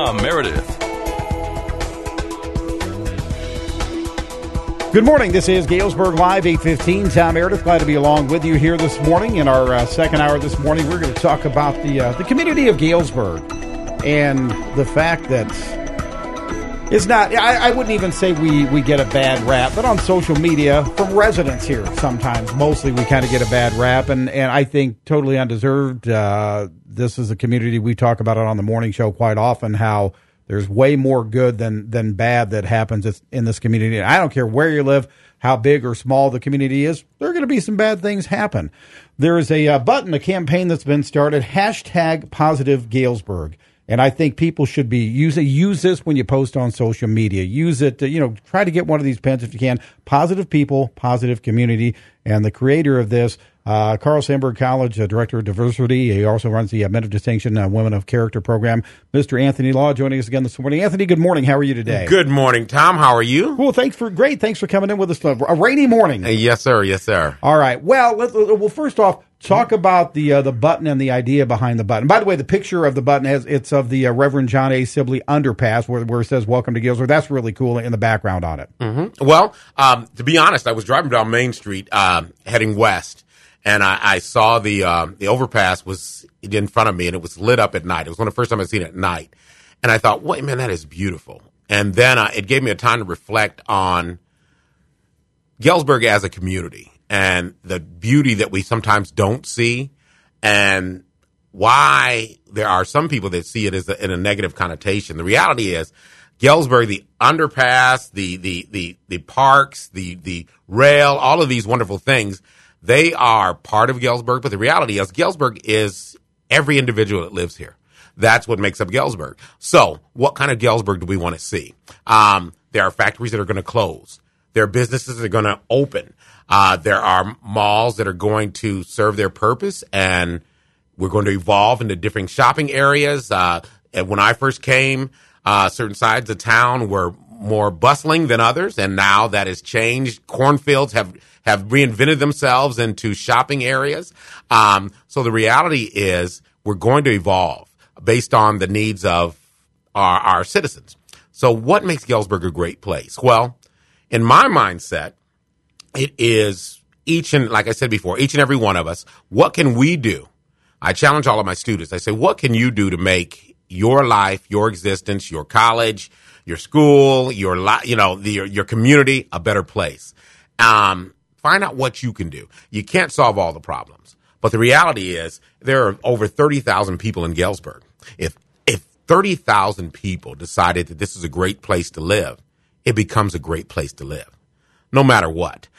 Tom Meredith. Good morning. This is Galesburg Live, 8:15. Tom Meredith, glad to be along with you here this morning. In our second hour this morning, we're going to talk about the community of Galesburg and the fact that it's not, I wouldn't even say we get a bad rap, but on social media, from residents here sometimes, mostly we kind of get a bad rap, and I think totally undeserved. This is a community, we talk about it on the morning show quite often, how there's way more good than bad that happens in this community. I don't care where you live, how big or small the community is, there are going to be some bad things happen. There is a button, a campaign that's been started, #PositiveGalesburg. And I think people should be use this when you post on social media. Use it to, try to get one of these pens if you can. Positive people, positive community. And the creator of this, Carl Sandburg College, Director of Diversity. He also runs the Men of Distinction, Women of Character program. Mr. Anthony Law joining us again this morning. Anthony, good morning. How are you today? Good morning, Tom. How are you? Cool. Thanks for coming in with us. A rainy morning. Yes, sir. Yes, sir. All right. Well, first off, talk about the button and the idea behind the button. By the way, the picture of the button it's of the Reverend John A. Sibley underpass where it says "Welcome to Galesburg." That's really cool in the background on it. Mm-hmm. Well, to be honest, I was driving down Main Street heading west, and I saw the overpass was in front of me, and it was lit up at night. It was one of the first time I'd seen it at night, and I thought, "Wait, man, that is beautiful." And then it gave me a time to reflect on Galesburg as a community and the beauty that we sometimes don't see, and why there are some people that see it as in a negative connotation. The reality is, Galesburg, the underpass, the parks, the rail, all of these wonderful things, they are part of Galesburg. But the reality is, Galesburg is every individual that lives here. That's what makes up Galesburg. So, what kind of Galesburg do we want to see? There are factories that are going to close. There are businesses that are going to open. There are malls that are going to serve their purpose, and we're going to evolve into different shopping areas. And when I first came, certain sides of town were more bustling than others, and now that has changed. Cornfields have reinvented themselves into shopping areas. So the reality is we're going to evolve based on the needs of our citizens. So what makes Galesburg a great place? Well, in my mindset, it is like I said before, each and every one of us, what can we do? I challenge all of my students. I say, what can you do to make your life, your existence, your college, your school, your community a better place? Find out what you can do. You can't solve all the problems, but the reality is there are over 30,000 people in Galesburg. If 30,000 people decided that this is a great place to live, it becomes a great place to live, no matter what.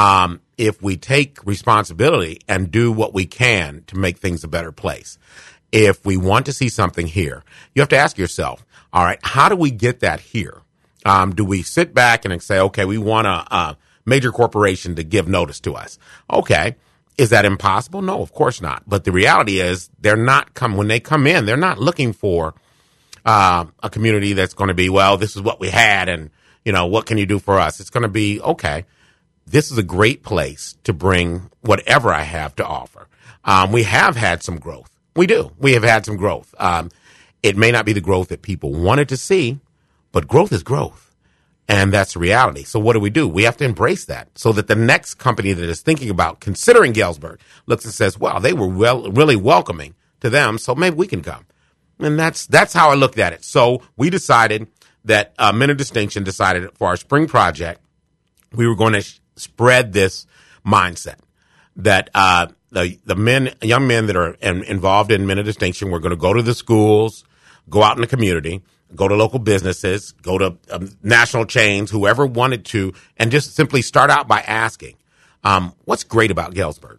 If we take responsibility and do what we can to make things a better place. If we want to see something here, you have to ask yourself, all right, how do we get that here? Do we sit back and say, okay, we want a major corporation to give notice to us? Okay. Is that impossible? No, of course not. But the reality is when they come in, they're not looking for a community that's going to be, well, this is what we had and, what can you do for us? It's going to be, okay, this is a great place to bring whatever I have to offer. We have had some growth. We do. We have had some growth. It may not be the growth that people wanted to see, but growth is growth. And that's the reality. So what do? We have to embrace that so that the next company that is thinking about considering Galesburg looks and says, wow, they were really welcoming to them, so maybe we can come. And that's how I looked at it. So we decided that Men of Distinction decided for our spring project, we were going to spread this mindset that the young men that are involved in Men of Distinction, we're going to go to the schools, go out in the community, go to local businesses, go to national chains, whoever wanted to, and just simply start out by asking, what's great about Galesburg?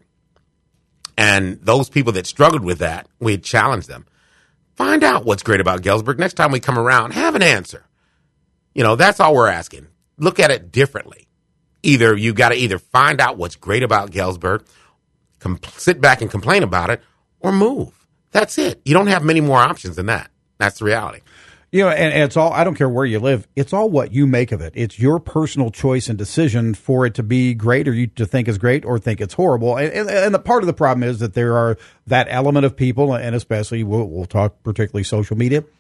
And those people that struggled with that, we challenged them. Find out what's great about Galesburg. Next time we come around, have an answer. That's all we're asking. Look at it differently. You got to either find out what's great about Galesburg, sit back and complain about it, or move. That's it. You don't have many more options than that. That's the reality. And it's all, I don't care where you live, it's all what you make of it. It's your personal choice and decision for it to be great or you to think is great or think it's horrible. And the part of the problem is that there are that element of people, and especially we'll talk particularly social media,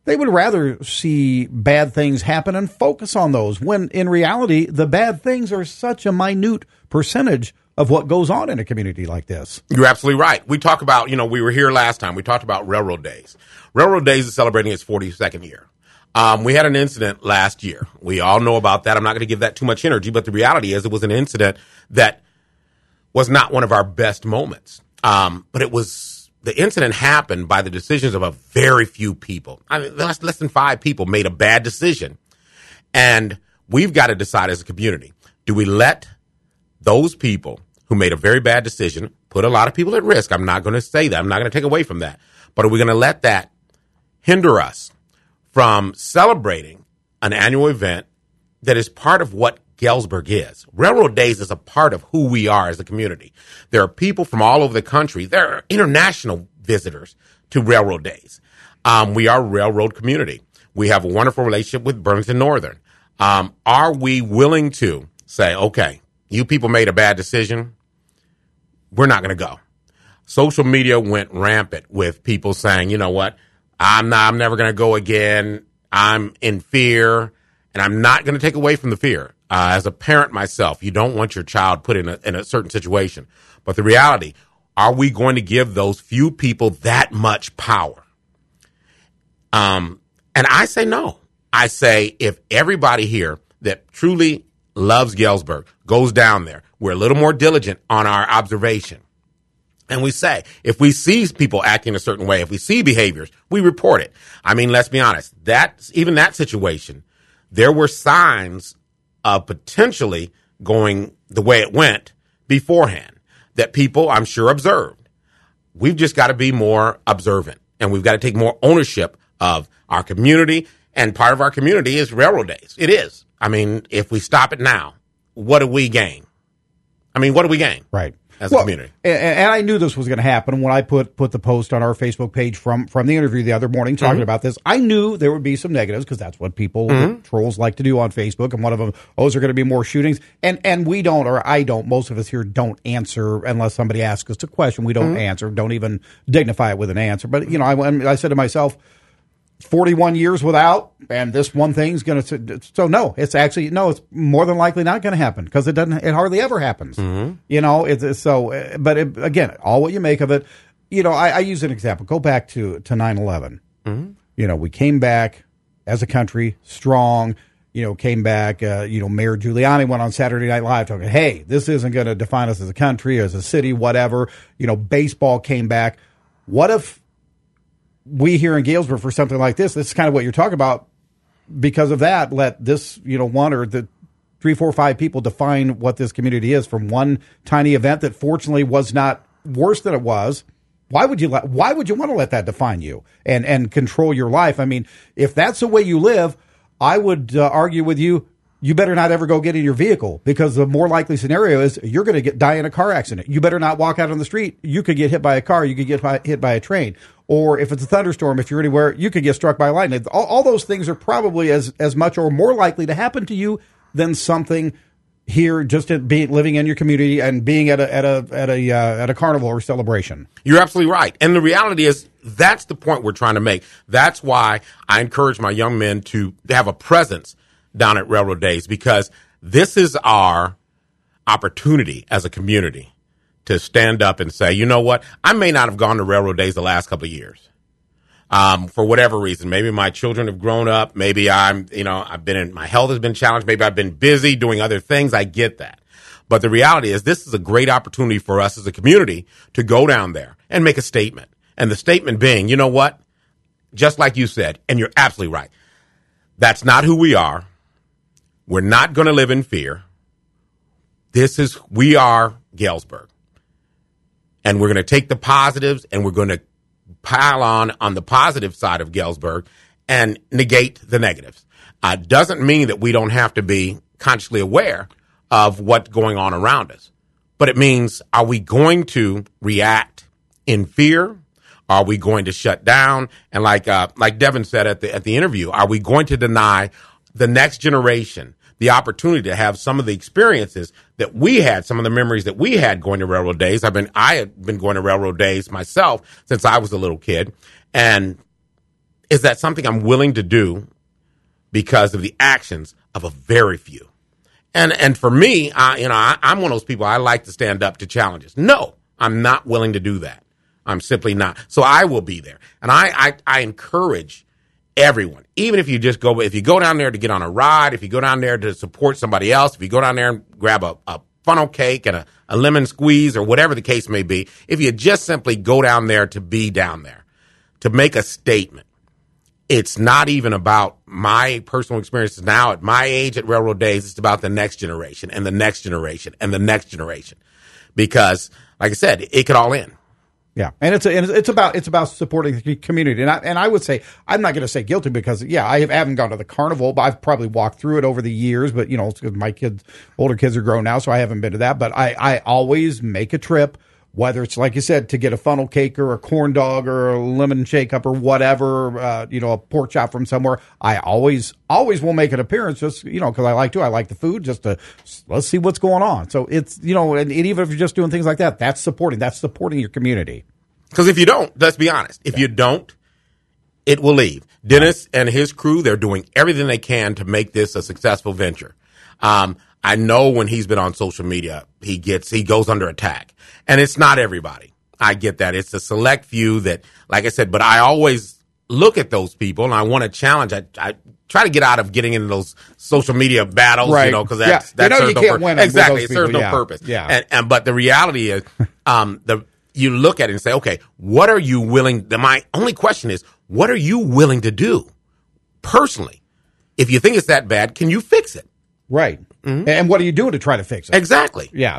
They would rather see bad things happen and focus on those, when in reality, the bad things are such a minute percentage of what goes on in a community like this. You're absolutely right. We talk about, we were here last time. We talked about Railroad Days. Railroad Days is celebrating its 42nd year. We had an incident last year. We all know about that. I'm not going to give that too much energy, but the reality is it was an incident that was not one of our best moments. But the incident happened by the decisions of a very few people. I mean, less than 5 people made a bad decision. And we've got to decide as a community, do we let those people who made a very bad decision put a lot of people at risk? I'm not going to say that. I'm not going to take away from that. But are we going to let that hinder us from celebrating an annual event that is part of what Galesburg is? Railroad Days is a part of who we are as a community. There are people from all over the country. There are international visitors to Railroad Days. We are a railroad community. We have a wonderful relationship with Burlington Northern. Are we willing to say, okay, you people made a bad decision, we're not going to go? Social media went rampant with people saying, you know what, I'm never going to go again. I'm in fear, and I'm not going to take away from the fear. As a parent myself, you don't want your child put in a certain situation. But the reality, are we going to give those few people that much power? And I say no. I say if everybody here that truly loves Galesburg goes down there, we're a little more diligent on our observation. And we say, if we see people acting a certain way, if we see behaviors, we report it. I mean, let's be honest, even that situation, there were signs of potentially going the way it went beforehand that people, I'm sure, observed. We've just got to be more observant, and we've got to take more ownership of our community. And part of our community is Railroad Days. It is. I mean, if we stop it now, what do we gain? I mean, what do we gain? Right. As a community. And I knew this was going to happen when I put the post on our Facebook page from the interview the other morning talking about this. I knew there would be some negatives because that's what people, the trolls, like to do on Facebook. And one of them, is there going to be more shootings? And we don't, or I don't, most of us here don't answer unless somebody asks us a question. We don't answer, don't even dignify it with an answer. But, I said to myself, 41 years without, and this one thing's going to, so no, it's more than likely not going to happen because it hardly ever happens. It's so, but again, all what you make of it. I use an example. Go back to 9/11. We came back as a country strong. Came back. Mayor Giuliani went on Saturday Night Live talking, hey, this isn't going to define us as a country, as a city, whatever. Baseball came back. What if we here in Galesburg for something like this is kind of what you're talking about. Because of that, let this, one or the 3, 4, 5 people define what this community is from one tiny event that fortunately was not worse than it was. Why would you want to let that define you and control your life? I mean, if that's the way you live, I would argue with you. You better not ever go get in your vehicle because the more likely scenario is you're going to die in a car accident. You better not walk out on the street. You could get hit by a car. You could get hit by a train. Or if it's a thunderstorm, if you're anywhere, you could get struck by lightning. All those things are probably as much or more likely to happen to you than something here just living in your community and being at a carnival or celebration. You're absolutely right. And the reality is that's the point we're trying to make. That's why I encourage my young men to have a presence down at Railroad Days, because this is our opportunity as a community to stand up and say, you know what, I may not have gone to Railroad Days the last couple of years for whatever reason. Maybe my children have grown up. Maybe my health has been challenged. Maybe I've been busy doing other things. I get that. But the reality is this is a great opportunity for us as a community to go down there and make a statement. And the statement being, you know what, just like you said, and you're absolutely right, that's not who we are. We're not going to live in fear. We are Galesburg. And we're going to take the positives and we're going to pile on the positive side of Galesburg and negate the negatives. Doesn't mean that we don't have to be consciously aware of what's going on around us. But it means, are we going to react in fear? Are we going to shut down? And like Devin said at the interview, are we going to deny the next generation the opportunity to have some of the experiences that we had, some of the memories that we had going to Railroad Days? I had been going to Railroad Days myself since I was a little kid, and is that something I'm willing to do because of the actions of a very few. And for me, I'm one of those people, I like to stand up to challenges. No, I'm not willing to do that. I'm simply not. So I will be there. And I encourage everyone, even if you go down there to get on a ride, if you go down there to support somebody else, if you go down there and grab a funnel cake and a lemon squeeze or whatever the case may be, if you just simply go down there to be down there, to make a statement. It's not even about my personal experiences now at my age at Railroad Days. It's about the next generation and the next generation and the next generation. Because, like I said, it could all end. Yeah, and it's about supporting the community, and I would say I'm not going to say guilty because I haven't gone to the carnival, but I've probably walked through it over the years. But my older kids are grown now, so I haven't been to that. But I always make a trip, whether it's like you said to get a funnel cake or a corn dog or a lemon shake up or whatever, a pork chop from somewhere. I always will make an appearance just because I like the food, just to let's see what's going on. So it's and even if you're just doing things like that, that's supporting your community. Because if you don't, let's be honest, if you don't, it will leave. Dennis and his crew, they're doing everything they can to make this a successful venture. I know when he's been on social media, he goes under attack. And it's not everybody. I get that. It's a select few that, like I said, but I always look at those people and I want to challenge. I try to get out of getting into those social media battles, right. Because that serves no purpose. Exactly. It serves no purpose. Yeah. But the reality is, you look at it and say, okay, what are you willing? My only question is, what are you willing to do personally? If you think it's that bad, can you fix it? Right. Mm-hmm. And what are you doing to try to fix it? Exactly. Yeah.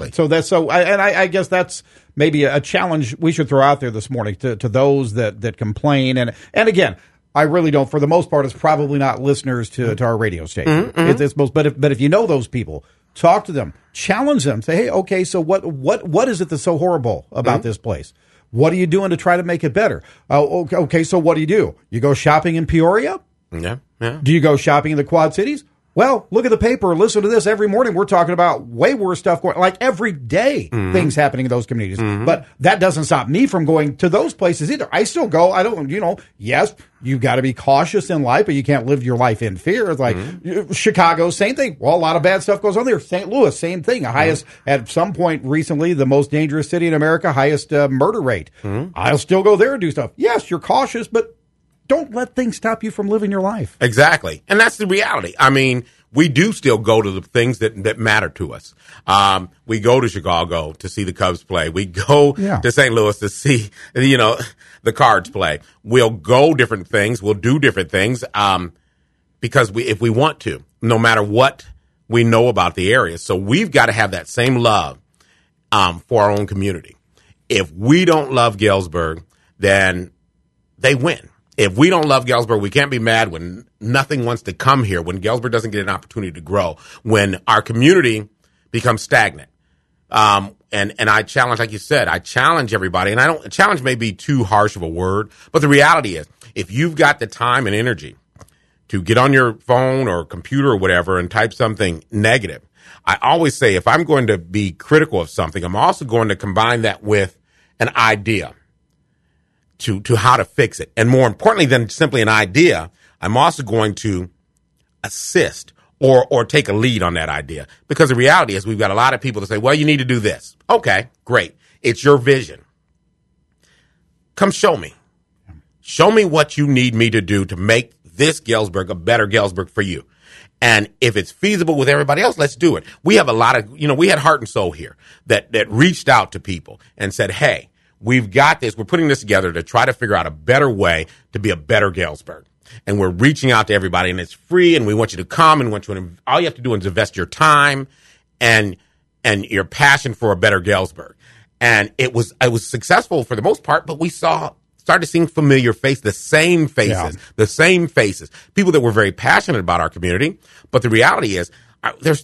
I guess that's maybe a challenge we should throw out there this morning to those that complain. And again, I really don't, for the most part, it's probably not listeners to our radio station. Mm-hmm. It's most, but if you know those people, talk to them, challenge them, say, hey, okay, so what is it that's so horrible about this place? What are you doing to try to make it better? Okay, so what do? You go shopping in Peoria? Yeah. Do you go shopping in the Quad Cities? Well, look at the paper. Listen to this. Every morning we're talking about way worse stuff going, like every day, things happening in those communities. Mm-hmm. But that doesn't stop me from going to those places either. I still go. I don't, yes, you got to be cautious in life, but you can't live your life in fear. It's like Chicago, same thing. Well, a lot of bad stuff goes on there. St. Louis, same thing. Highest, at some point recently, the most dangerous city in America, highest murder rate. I'll still go there and do stuff. Yes, you're cautious, but don't let things stop you from living your life. Exactly. And that's the reality. I mean, we do still go to the things that matter to us. We go to Chicago to see the Cubs play. We go to St. Louis to see, the Cards play. We'll go different things. We'll do different things because if we want to, no matter what we know about the area. So we've got to have that same love for our own community. If we don't love Galesburg, then they win. If we don't love Galesburg, we can't be mad when nothing wants to come here, when Galesburg doesn't get an opportunity to grow, when our community becomes stagnant. And I challenge, like you said, I challenge everybody, and challenge may be too harsh of a word, but the reality is, if you've got the time and energy to get on your phone or computer or whatever and type something negative, I always say, if I'm going to be critical of something, I'm also going to combine that with an idea to how to fix it. And more importantly than simply an idea, I'm also going to assist or take a lead on that idea. Because the reality is we've got a lot of people that say, well, you need to do this. Okay, great. It's your vision. Come show me. Show me what you need me to do to make this Galesburg a better Galesburg for you. And if it's feasible with everybody else, let's do it. We have a lot of, we had Heart and Soul here that reached out to people and said, hey, we've got this. We're putting this together to try to figure out a better way to be a better Galesburg. And we're reaching out to everybody, and it's free, and we want you to come, and all you have to do is invest your time and your passion for a better Galesburg. And it was successful for the most part, but we started seeing familiar faces, the same faces, people that were very passionate about our community. But the reality is there's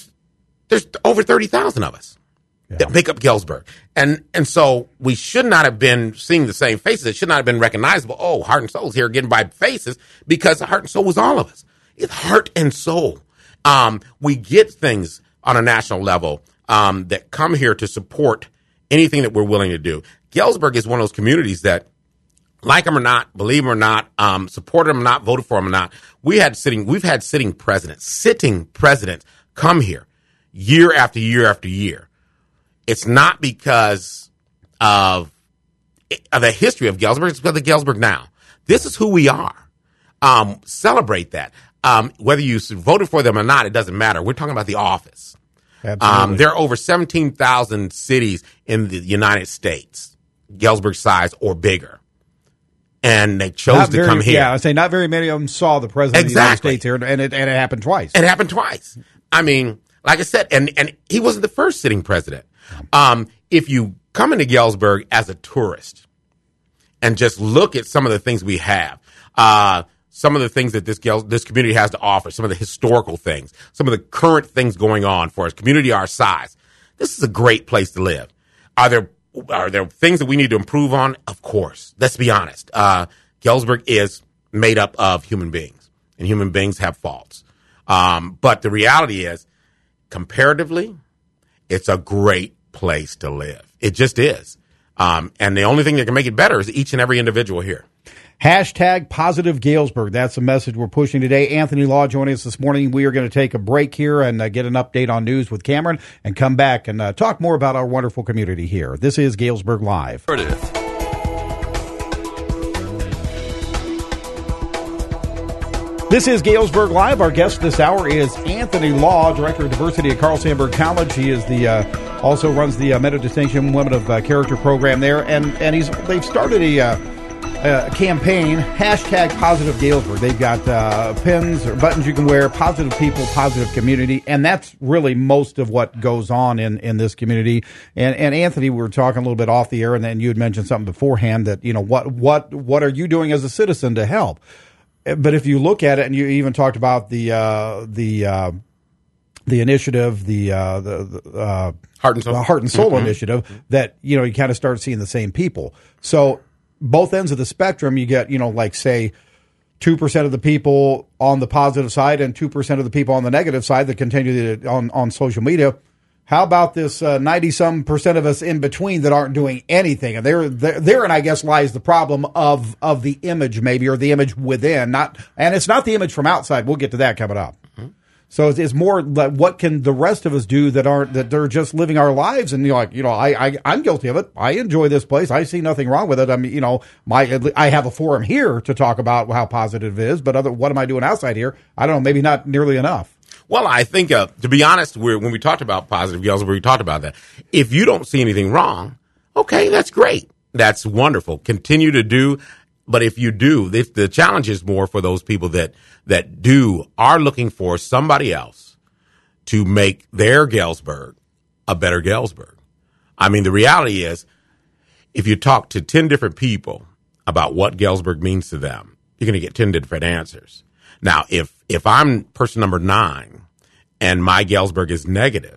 over 30,000 of us. That make up Galesburg. And so we should not have been seeing the same faces. It should not have been recognizable. Oh, Heart and Soul is here getting by faces, because Heart and Soul was all of us. It's Heart and Soul. We get things on a national level that come here to support anything that we're willing to do. Galesburg is one of those communities that like them or not, believe them or not, supported them or not, voted for them or not, we've had sitting presidents come here year after year after year. It's not because of the history of Galesburg. It's because of Galesburg now. This is who we are. Celebrate that. Whether you voted for them or not, it doesn't matter. We're talking about the office. Absolutely. There are over 17,000 cities in the United States, Galesburg size or bigger. And they chose to come here. Yeah, I say not very many of them saw the president of the United States here, and it happened twice. It happened twice. I mean, like I said, and he wasn't the first sitting president. If you come into Galesburg as a tourist and just look at some of the things we have, some of the things that this community has to offer, some of the historical things, some of the current things going on for a community our size, this is a great place to live. Are there things that we need to improve on? Of course. Let's be honest. Galesburg is made up of human beings, and human beings have faults. But the reality is, comparatively, it's a great place to live. It just is. And the only thing that can make it better is each and every individual here. Hashtag positive Galesburg. That's the message we're pushing today. Anthony Law joining us this morning. We are going to take a break here and get an update on news with Cameron and come back and talk more about our wonderful community here. This is Galesburg Live. This is Galesburg Live. Our guest this hour is Anthony Law, Director of Diversity at Carl Sandburg College. He is also runs the Meta Distinction Women of Character program there, and they've started a campaign, hashtag positive Galesburg. They've got pins or buttons you can wear, positive people, positive community, and that's really most of what goes on in this community. And Anthony, we were talking a little bit off the air, and then you had mentioned something beforehand that, what are you doing as a citizen to help? But if you look at it, and you even talked about the initiative, the Heart and Soul initiative, that you kind of start seeing the same people. So both ends of the spectrum, you get like say 2% of the people on the positive side and 2% of the people on the negative side that continue on social media. How about this 90-some% of us in between that aren't doing anything? And therein, I guess, lies the problem of the image, maybe, or the image within. And it's not the image from outside. We'll get to that coming up. Mm-hmm. So it's more like, what can the rest of us do that they're just living our lives? And I'm guilty of it. I enjoy this place. I see nothing wrong with it. I mean, I have a forum here to talk about how positive it is, but what am I doing outside here? I don't know. Maybe not nearly enough. Well, I think, to be honest, when we talked about positive Galesburg, we talked about that. If you don't see anything wrong, okay, that's great. That's wonderful. Continue to do. But if you do, the challenge is more for those people that are looking for somebody else to make their Galesburg a better Galesburg. I mean, the reality is, if you talk to 10 different people about what Galesburg means to them, you're going to get 10 different answers. Now, if I'm person number 9 and my Galesburg is negative,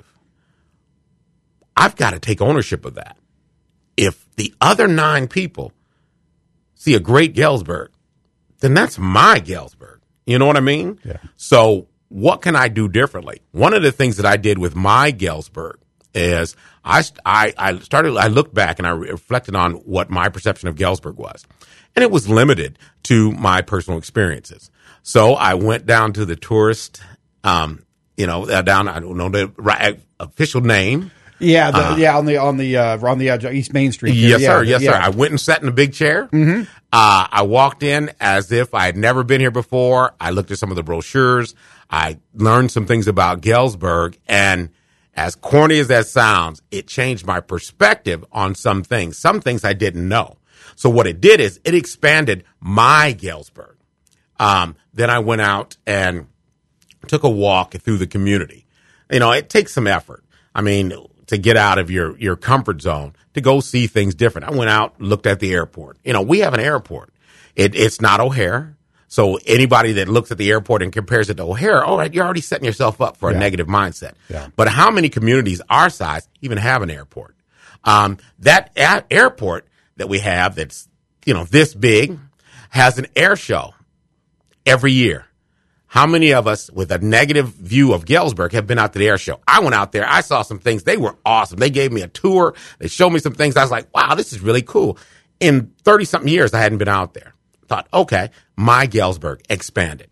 I've got to take ownership of that. If the other 9 people see a great Galesburg, then that's my Galesburg. You know what I mean? Yeah. So what can I do differently? One of the things that I did with my Galesburg is I looked back and I reflected on what my perception of Galesburg was. And it was limited to my personal experiences. So I went down to the tourist, down, I don't know the official name. Yeah, on the East Main Street. Yes, sir. I went and sat in a big chair. Mm-hmm. I walked in as if I had never been here before. I looked at some of the brochures. I learned some things about Galesburg, and as corny as that sounds, it changed my perspective on some things. Some things I didn't know. So what it did is it expanded my Galesburg. Then I went out and took a walk through the community. It takes some effort. I mean, to get out of your comfort zone, to go see things different. I went out, looked at the airport. We have an airport. It's not O'Hare. So anybody that looks at the airport and compares it to O'Hare, all right, you're already setting yourself up for a negative mindset. Yeah. But how many communities our size even have an airport? That airport that we have that's, this big has an air show every year. How many of us with a negative view of Galesburg have been out to the air show? I went out there. I saw some things. They were awesome. They gave me a tour. They showed me some things. I was like, wow, this is really cool. in 30-something years, I hadn't been out there. Thought, okay, my Galesburg expanded.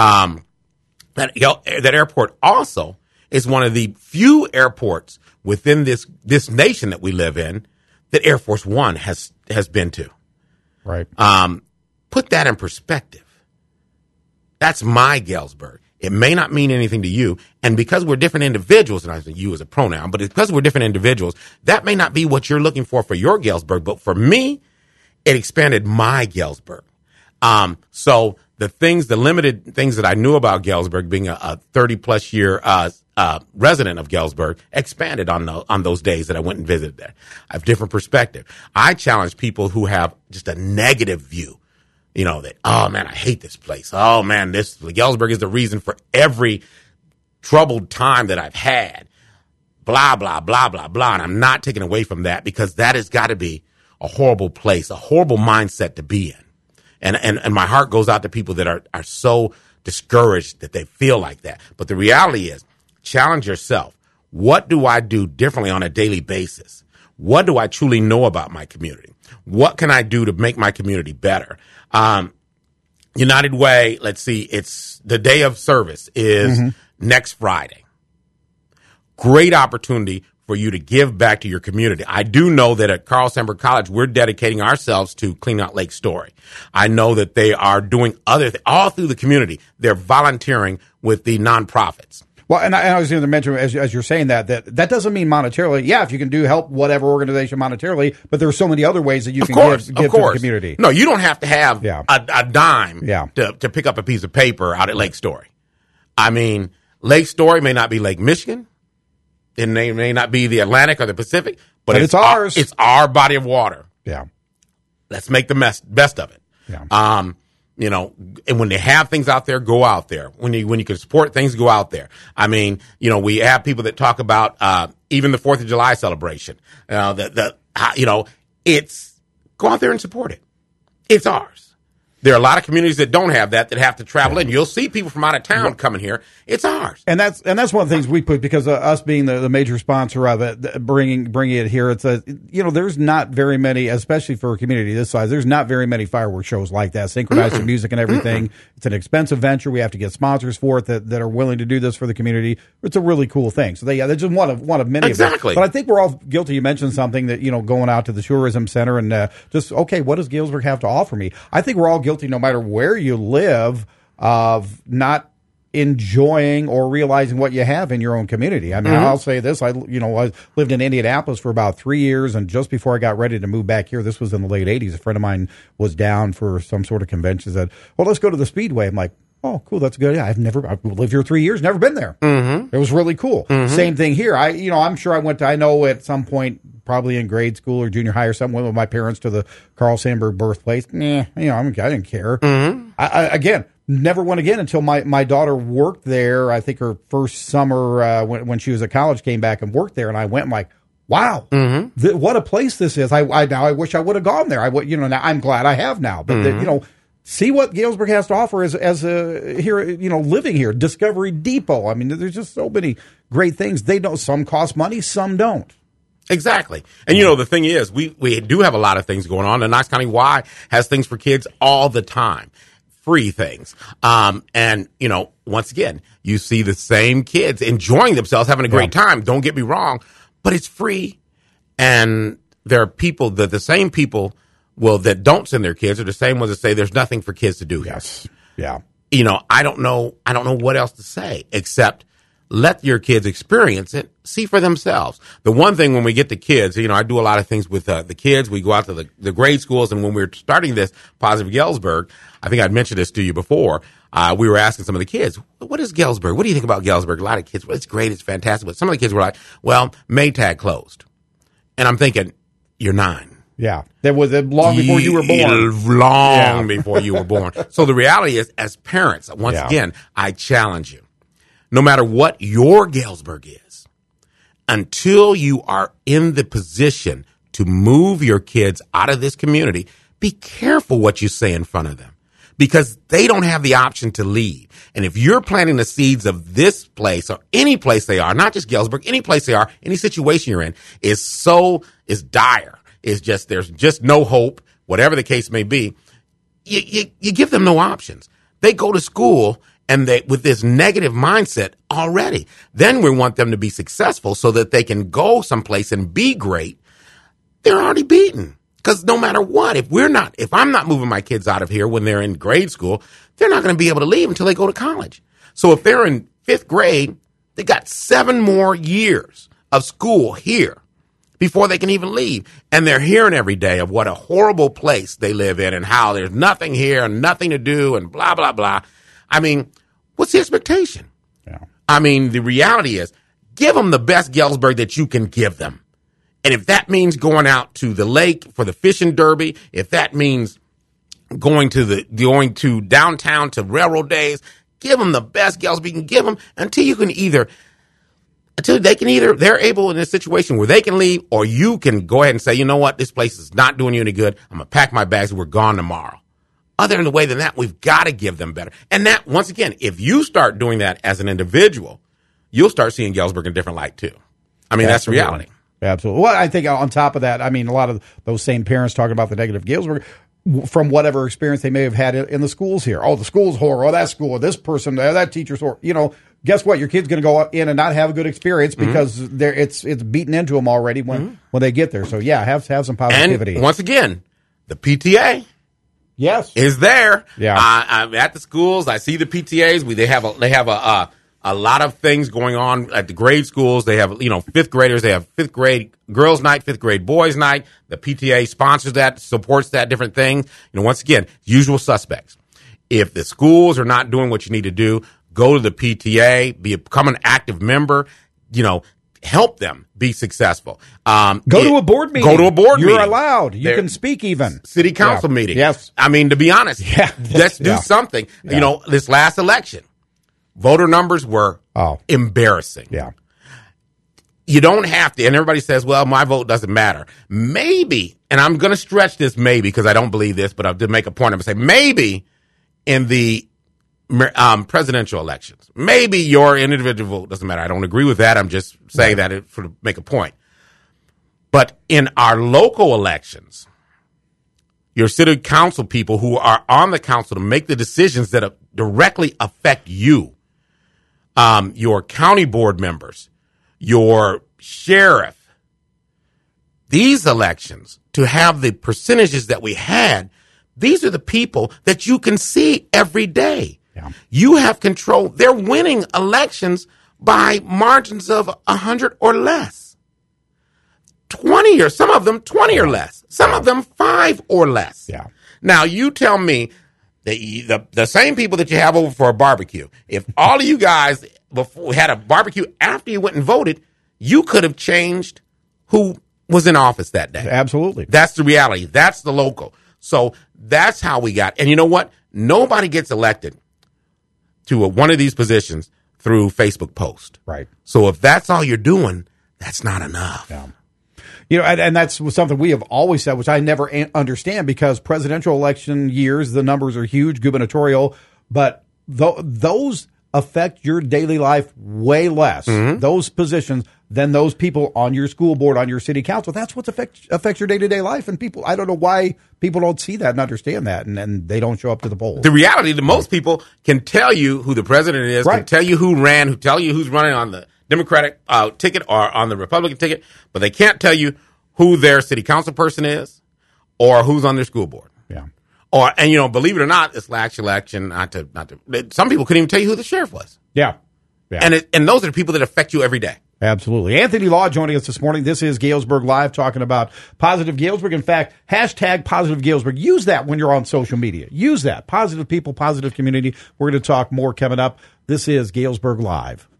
That airport also is one of the few airports within this nation that we live in that Air Force One has been to. Right. Put that in perspective. That's my Galesburg. It may not mean anything to you, and because we're different individuals, and I say you as a pronoun, but because we're different individuals, that may not be what you're looking for your Galesburg, but for me, it expanded my Galesburg. So the limited things that I knew about Galesburg, being a 30-plus year resident of Galesburg, expanded on those days that I went and visited there. I have different perspective. I challenge people who have just a negative view. That, oh, man, I hate this place. Oh, man, Galesburg is the reason for every troubled time that I've had. Blah, blah, blah, blah, blah. And I'm not taking away from that, because that has got to be a horrible place, a horrible mindset to be in. And my heart goes out to people that are so discouraged that they feel like that. But the reality is, challenge yourself. What do I do differently on a daily basis? What do I truly know about my community? What can I do to make my community better? United Way, let's see, it's the day of service is next Friday. Great opportunity for you to give back to your community. I do know that at Carl Sandburg College, we're dedicating ourselves to Clean Out Lake Story. I know that they are doing other things all through the community. They're volunteering with the nonprofits. Well, and I was going to mention, as you're saying that doesn't mean monetarily. Yeah, if you can help whatever organization monetarily, but there are so many other ways that you can give to the community. No, you don't have to have a dime to pick up a piece of paper out at Lake Story. I mean, Lake Story may not be Lake Michigan. It may not be the Atlantic or the Pacific, but it's ours. It's our body of water. Yeah. Let's make the best of it. Yeah. And when they have things out there, go out there. When you can support things, go out there. I mean, we have people that talk about even the 4th of July celebration. It's go out there and support it. It's ours. There are a lot of communities that don't have that have to travel in. You'll see people from out of town coming here. It's ours. And that's one of the things we put, because us being the major sponsor of it, bringing it here. It's there's not very many, especially for a community this size, there's not very many fireworks shows like that, synchronized to music and everything. It's an expensive venture. We have to get sponsors for it that are willing to do this for the community. It's a really cool thing. So they're just one of many. Exactly. Of them. But I think we're all guilty. You mentioned something that, going out to the tourism center and what does Galesburg have to offer me? I think we're all guilty, no matter where you live, of not enjoying or realizing what you have in your own community. I mean, I'll say this, I lived in Indianapolis for about 3 years, and just before I got ready to move back here, this was in the late 80s, a friend of mine was down for some sort of convention, said, well, let's go to the Speedway. I'm like, oh, cool, that's good. Yeah, I've lived here 3 years, never been there. It was really cool. Same thing here. I'm sure I know at some point, probably in grade school or junior high or something, went with my parents to the Carl Sandburg birthplace. I didn't care. I again, never went again until my daughter worked there. I think her first summer when she was at college, came back and worked there, and I went and like, wow, what a place this is. I wish I would have gone there. Now I'm glad I have now. But see what Galesburg has to offer as here, living here. Discovery Depot. I mean, there's just so many great things. They don't. Some cost money, some don't. Exactly. And, the thing is, we do have a lot of things going on. And Knox County Y has things for kids all the time. Free things. And, once again, you see the same kids enjoying themselves, having a great time. Don't get me wrong, but it's free. And there are people the same people, that don't send their kids are the same ones that say there's nothing for kids to do here. Yes. Yeah. I don't know what else to say except let your kids experience it, see for themselves. The one thing when we get to kids, I do a lot of things with the kids. We go out to the grade schools, and when we were starting this Positive Galesburg, I think I'd mentioned this to you before, we were asking some of the kids, what is Galesburg? What do you think about Galesburg? A lot of kids, well, it's great, it's fantastic. But some of the kids were like, well, Maytag closed. And I'm thinking, you're 9. Yeah, that was long before you were born. Long before you were born. So the reality is, as parents, once again, I challenge you. No matter what your Galesburg is, until you are in the position to move your kids out of this community, be careful what you say in front of them, because they don't have the option to leave. And if you're planting the seeds of this place or any place they are, not just Galesburg, any place they are, any situation you're in is dire. It's just, there's just no hope. whatever the case may be, you give them no options. They go to school and they with this negative mindset already. Then we want them to be successful so that they can go someplace and be great. They're already beaten. Because no matter what, if I'm not moving my kids out of here when they're in grade school, they're not going to be able to leave until they go to college. So if they're in 5th grade, they got 7 more years of school here before they can even leave. And they're hearing every day of what a horrible place they live in and how there's nothing here and nothing to do and blah, blah, blah. I mean, what's the expectation? Yeah. I mean, the reality is, give them the best Galesburg that you can give them. And if that means going out to the lake for the fishing derby, if that means going to downtown to railroad days, give them the best Galesburg you can give them until they're able in a situation where they can leave, or you can go ahead and say, you know what, this place is not doing you any good. I'm going to pack my bags and we're gone tomorrow. Other than that, we've got to give them better. And that, once again, if you start doing that as an individual, you'll start seeing Galesburg in a different light too. I mean, that's the reality. Absolutely. Well, I think on top of that, I mean, a lot of those same parents talking about the negative Galesburg from whatever experience they may have had in the schools here. Oh, the school's horror. Oh, that school, this person, that teacher's horror. You know, guess what? Your kid's going to go in and not have a good experience because it's beaten into them already when they get there. So, yeah, have some positivity. And once again, the PTA. Yes, is there? Yeah, I'm at the schools. I see the PTAs. They have a lot of things going on at the grade schools. They have 5th graders. They have 5th grade girls' night, 5th grade boys' night. The PTA sponsors that, supports that, different things. Once again, usual suspects. If the schools are not doing what you need to do, go to the PTA, become an active member. Help them be successful. Go to a board meeting. You're allowed. You can speak even. City council meeting. Yes. I mean, to be honest, let's do something. Yeah. This last election, voter numbers were embarrassing. Yeah. You don't have to, and everybody says, well, my vote doesn't matter. Maybe, and I'm going to stretch this maybe because I don't believe this, but I did make a point. I'm going to say maybe in the presidential elections, maybe your individual vote doesn't matter. I don't agree with that. I'm just saying that to make a point. But in our local elections, your city council people who are on the council to make the decisions that directly affect you, your county board members, your sheriff, these elections, to have the percentages that we had, these are the people that you can see every day. Yeah. You have control. They're winning elections by margins of 100 or less. 20 or some of them 20 or less. Some of them 5 or less. Yeah. Now you tell me that the same people that you have over for a barbecue, if all of you guys before had a barbecue after you went and voted, you could have changed who was in office that day. Absolutely. That's the reality. That's the local. So that's how we got. And you know what? Nobody gets elected to one of these positions through Facebook post. Right. So if that's all you're doing, that's not enough. Yeah. And that's something we have always said, which I never understand, because presidential election years, the numbers are huge, gubernatorial, but those affect your daily life way less, those positions, than those people on your school board, on your city council. That's what affects your day-to-day life. And people, I don't know why people don't see that and understand that, and they don't show up to the polls. The reality that most people can tell you who the president is, can tell you who ran, tell you who's running on the Democratic ticket or on the Republican ticket, but they can't tell you who their city council person is or who's on their school board. Yeah. And believe it or not, this last election, not to, some people couldn't even tell you who the sheriff was. Yeah. And those are the people that affect you every day. Absolutely. Anthony Law joining us this morning. This is Galesburg Live, talking about Positive Galesburg. In fact, hashtag Positive Galesburg. Use that when you're on social media. Use that. Positive people, positive community. We're going to talk more coming up. This is Galesburg Live.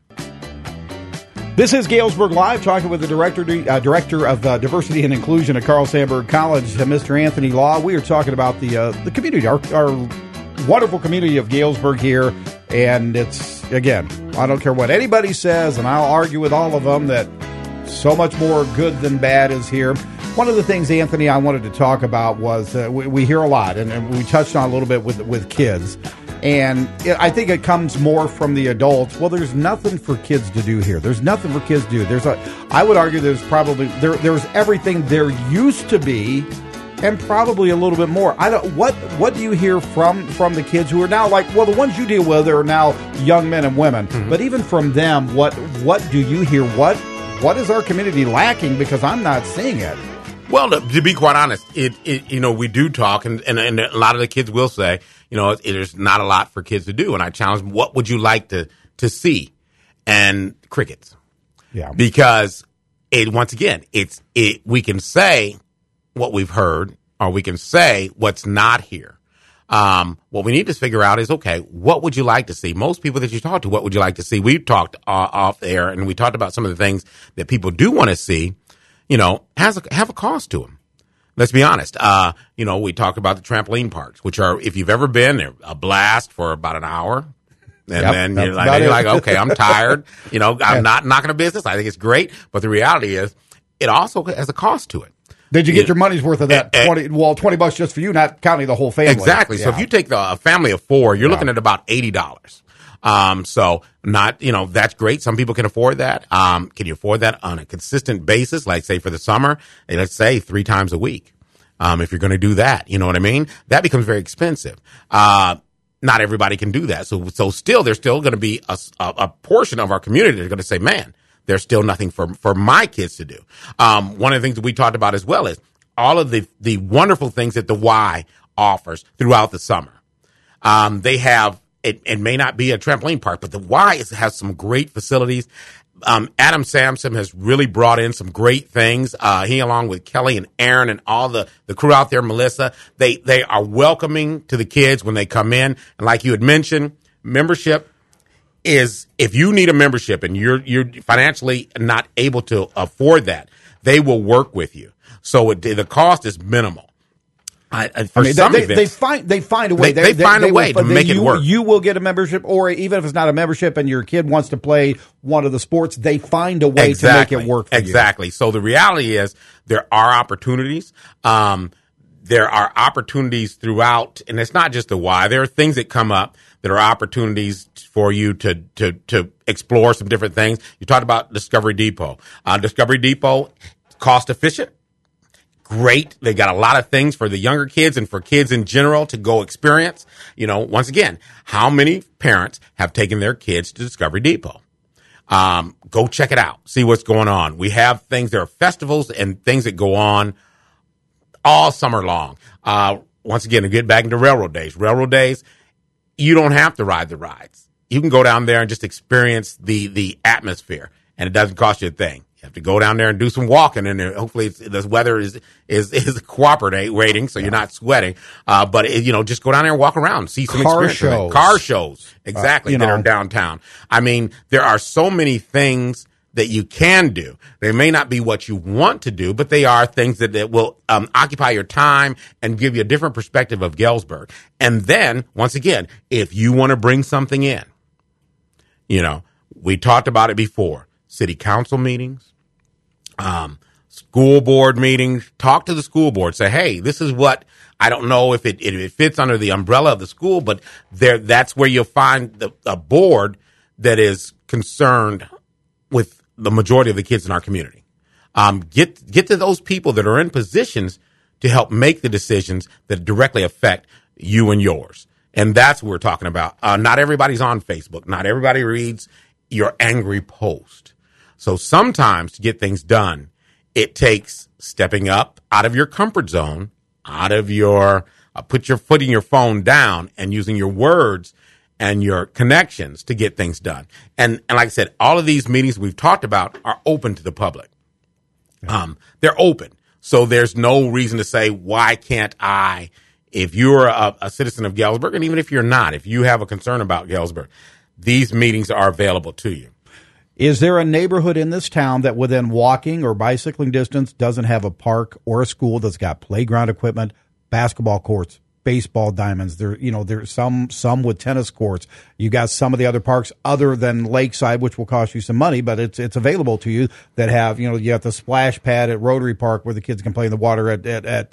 This is Galesburg Live, talking with the Director of Diversity and Inclusion at Carl Sandburg College, Mr. Anthony Law. We are talking about the community, our wonderful community of Galesburg here. And it's, again, I don't care what anybody says, and I'll argue with all of them that so much more good than bad is here. One of the things, Anthony, I wanted to talk about was we hear a lot, and we touched on a little bit with kids. And I think it comes more from the adults. Well, there's nothing for kids to do here. There's nothing for kids to do. I would argue there's probably there's everything there used to be and probably a little bit more. I don't. What do you hear from the kids who are now like? Well, the ones you deal with are now young men and women. Mm-hmm. But even from them, what do you hear? What is our community lacking? Because I'm not seeing it. Well, to be quite honest, we do talk, and a lot of the kids will say, there's not a lot for kids to do. And I challenge them, what would you like to see? And crickets. Yeah. Because once again, we can say what we've heard, or we can say what's not here. What we need to figure out is, okay, what would you like to see? Most people that you talk to, what would you like to see? We talked off air, and we talked about some of the things that people do want to see. Have a cost to them. Let's be honest. We talked about the trampoline parks, which are, if you've ever been, they're a blast for about an hour. And then you're like, okay, I'm tired. I'm not knocking a business. I think it's great. But the reality is, it also has a cost to it. Did you get your money's worth of that? $20 just for you, not counting the whole family. Exactly. Yeah. So if you take a family of four, you're looking at about $80. So not, that's great. Some people can afford that. Can you afford that on a consistent basis? Like say for the summer, let's say 3 times a week. If you're going to do that, you know what I mean? That becomes very expensive. Not everybody can do that. So still, there's still going to be a portion of our community that's going to say, man, there's still nothing for my kids to do. One of the things that we talked about as well is all of the wonderful things that the Y offers throughout the summer. They have, it may not be a trampoline park, but the Y has some great facilities. Adam Sampson has really brought in some great things. He, along with Kelly and Aaron and all the crew out there, Melissa, they are welcoming to the kids when they come in. And like you had mentioned, membership is, if you need a membership and you're financially not able to afford that, they will work with you. So the cost is minimal. They find a way. They find a way to make it work. You will get a membership, or even if it's not a membership and your kid wants to play one of the sports, they find a way to make it work for you. Exactly. So the reality is there are opportunities. There are opportunities throughout, and it's not just the Y. There are things that come up that are opportunities for you to explore some different things. You talked about Discovery Depot. Discovery Depot, cost efficient. Great. They got a lot of things for the younger kids and for kids in general to go experience. Once again, how many parents have taken their kids to Discovery Depot? Go check it out. See what's going on. We have things. There are festivals and things that go on all summer long. Once again, to get back into Railroad Days. Railroad Days, you don't have to ride the rides. You can go down there and just experience the atmosphere, and it doesn't cost you a thing. You have to go down there and do some walking, and hopefully the weather is cooperating, so you're not sweating. But just go down there and walk around, see some car shows, exactly, that are downtown. I mean, there are so many things that you can do. They may not be what you want to do, but they are things that will occupy your time and give you a different perspective of Galesburg. And then, once again, if you want to bring something in, we talked about it before. City council meetings, school board meetings. Talk to the school board. Say, hey, this is what, I don't know if it fits under the umbrella of the school, but that's where you'll find a board that is concerned with the majority of the kids in our community. Get to those people that are in positions to help make the decisions that directly affect you and yours. And that's what we're talking about. Not everybody's on Facebook. Not everybody reads your angry post. So sometimes to get things done, it takes stepping up out of your comfort zone, out of your, put your foot in your phone down and using your words and your connections to get things done. And like I said, all of these meetings we've talked about are open to the public. They're open. So there's no reason to say, why can't I? If you're a citizen of Galesburg, and even if you're not, if you have a concern about Galesburg, these meetings are available to you. Is there a neighborhood in this town that within walking or bicycling distance doesn't have a park or a school that's got playground equipment, basketball courts, baseball diamonds? There's some with tennis courts. You got some of the other parks other than Lakeside, which will cost you some money, but it's available to you, that have, you have the splash pad at Rotary Park where the kids can play in the water at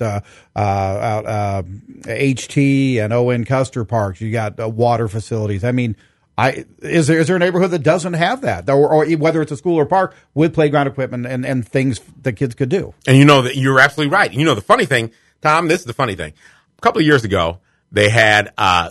HT and Owen Custer parks. You got water facilities. I mean, is there a neighborhood that doesn't have that, or whether it's a school or park with playground equipment and things that kids could do? And that you're absolutely right. The funny thing, Tom, this is the funny thing. A couple of years ago, they had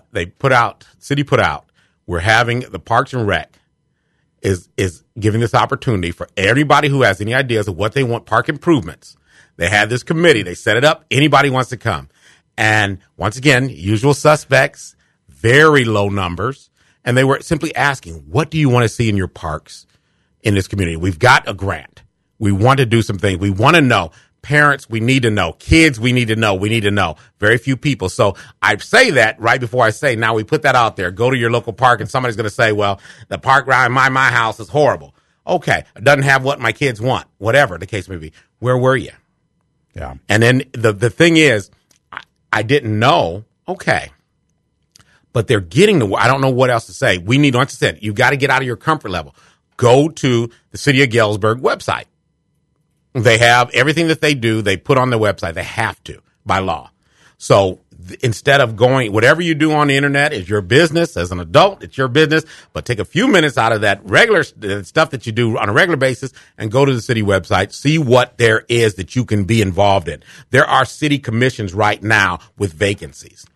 city put out, we're having the Parks and Rec is giving this opportunity for everybody who has any ideas of what they want park improvements. They had this committee. They set it up. Anybody wants to come. And once again, usual suspects, very low numbers. And they were simply asking, what do you want to see in your parks in this community? We've got a grant. We want to do some things. We want to know. Parents, we need to know. Kids, we need to know. We need to know. Very few people. So I say that right before I say, now we put that out there. Go to your local park and somebody's going to say, well, the park around my house is horrible. Okay. It doesn't have what my kids want. Whatever the case may be. Where were you? Yeah. And then the thing is, I didn't know. Okay. But they're getting to, I don't know what else to say. We need, once I said, you've got to get out of your comfort level. Go to the City of Galesburg website. They have everything that they do, they put on their website. They have to, by law. So instead of going, whatever you do on the internet is your business. As an adult, it's your business. But take a few minutes out of that regular stuff that you do on a regular basis and go to the city website, see what there is that you can be involved in. There are city commissions right now with vacancies.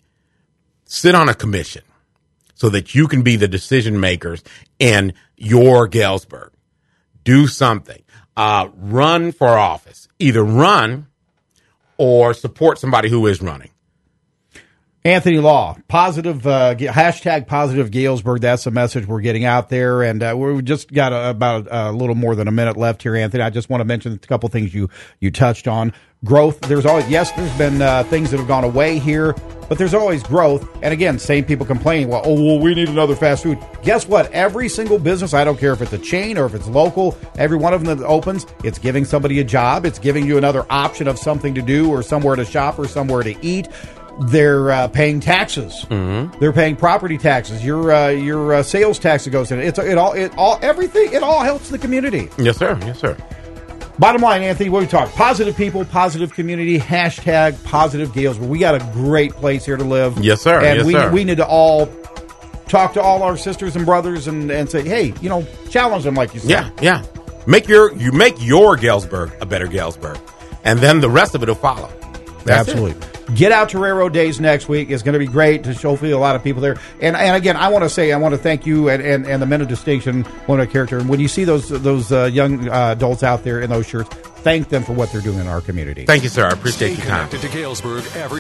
Sit on a commission so that you can be the decision makers in your Galesburg. Do something. Run for office. Either run or support somebody who is running. Anthony Law, hashtag positive Galesburg. That's the message we're getting out there. And we've just got about a little more than a minute left here, Anthony. I just want to mention a couple things you touched on. Growth. There's always, yes, there's been things that have gone away here, but there's always growth. And again, same people complaining, well, we need another fast food. Guess what? Every single business, I don't care if it's a chain or if it's local, every one of them that opens, it's giving somebody a job. It's giving you another option of something to do or somewhere to shop or somewhere to eat. They're paying taxes. Mm-hmm. They're paying property taxes. Your sales tax that goes in. It all helps the community. Yes, sir. Yes, sir. Bottom line, Anthony, what we talk, positive people, positive community, hashtag positive Galesburg. We got a great place here to live. Yes, sir. And yes, we need to all talk to all our sisters and brothers and say, hey, challenge them like you said. Yeah. Make your Galesburg a better Galesburg. And then the rest of it will follow. That's absolutely. Get out to Railroad Days next week. It's going to be great to hopefully a lot of people there. And again, I want to thank you and the Men of Distinction, one of character. And when you see those young adults out there in those shirts, thank them for what they're doing in our community. Thank you, sir. I appreciate your time. Stay connected to Galesburg every